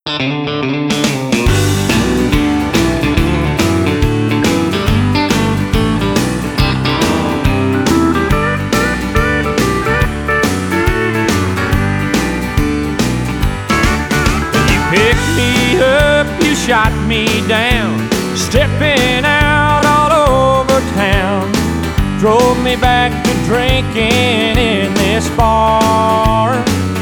Picked me up, you shot me down, stepping out all over town. Drove me back to drinking in this bar.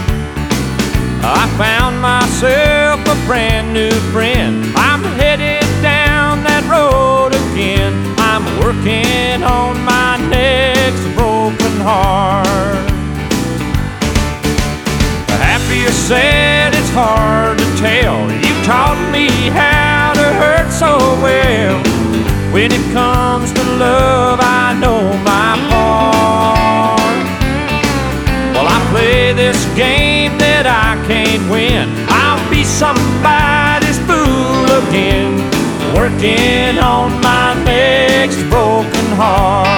I found myself a brand new friend. I'm headed down that road again. I'm working on my next broken heart. Happy or sad, it's hard to tell. You taught me how to hurt so well. When it comes to love, I know my part. Well, I play this game that I can't win. I'll be somebody's fool again, working on my next broken heart.